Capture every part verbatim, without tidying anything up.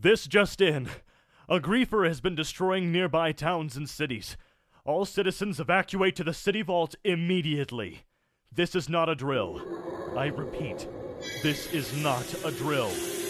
This just in. A griefer has been destroying nearby towns and cities. All citizens evacuate to the city vault immediately. This is not a drill. I repeat, this is not a drill.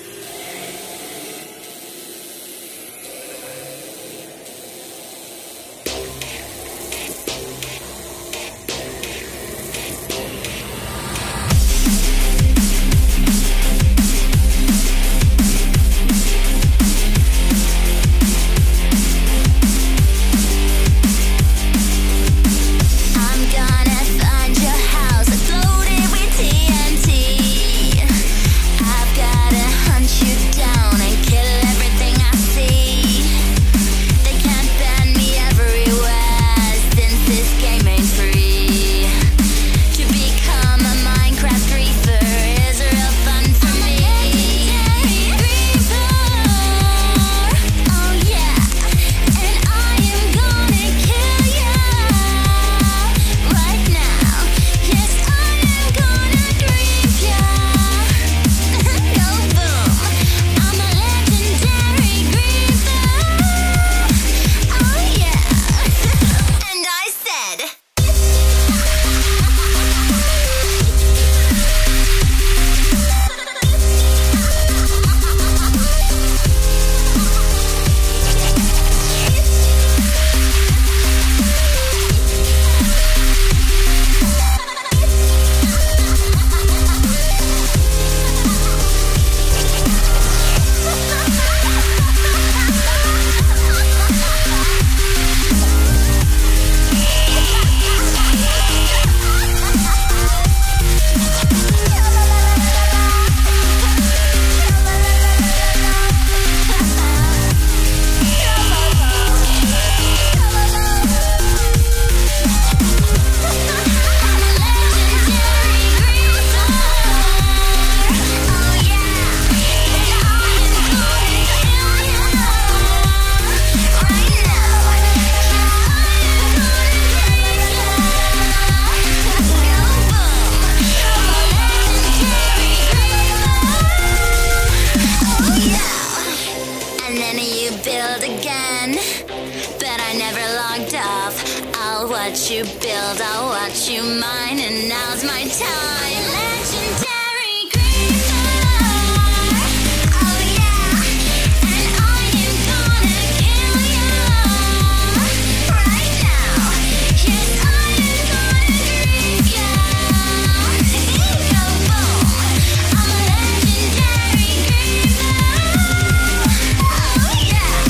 I'll watch you build, I'll watch you mine, and now's my time. Legendary griefer, oh yeah, and I am gonna kill you right now. Yes, I am gonna grieve you. Go boom, I'm a legendary griefer, oh yeah.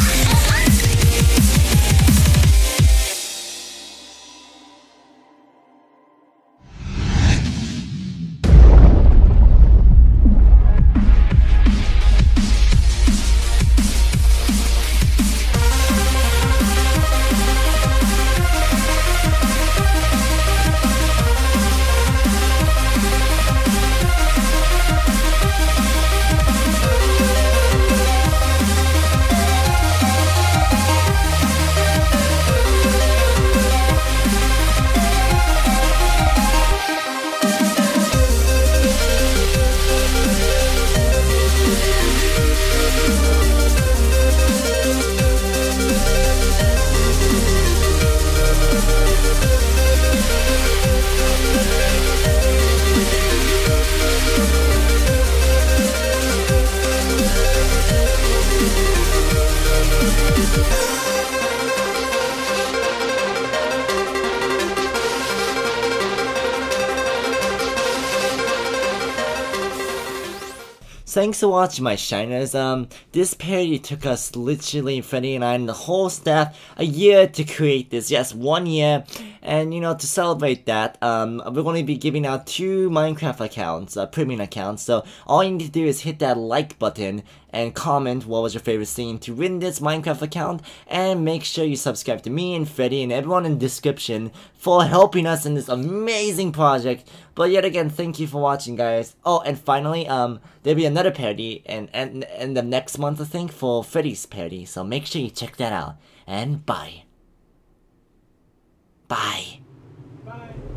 Thanks for watching, my shiners. Um, this parody took us literally, Freddy and I and the whole staff, a year to create this. Yes, one year. And, you know, to celebrate that, um, we're going to be giving out two Minecraft accounts, uh, premium accounts. So, all you need to do is hit that like button and comment what was your favorite scene to win this Minecraft account. And make sure you subscribe to me and Freddy and everyone in the description for helping us in this amazing project. But yet again, thank you for watching, guys. Oh, and finally, um, there'll be another parody in, in, in the next month, I think, for Freddy's parody. So make sure you check that out. And bye. Bye. Bye.